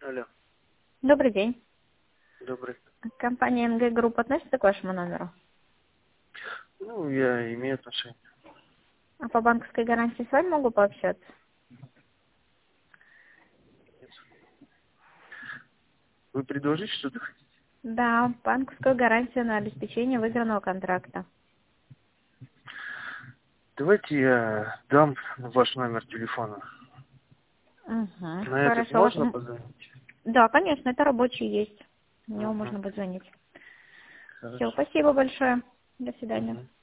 Алло, Добрый день. добрый. Компания МГ Групп относится к вашему номеру? Ну, я имею отношение. А по банковской гарантии с вами могу пообщаться? Вы предложите что-то хотите? Да, банковскую гарантию на обеспечение выигранного контракта. Давайте я дам ваш номер телефона. Угу. На этот Хорошо. можно позвонить? Да, конечно, это рабочий есть. На него Угу. можно будет звонить. Все, Хорошо. спасибо большое. До свидания. Угу.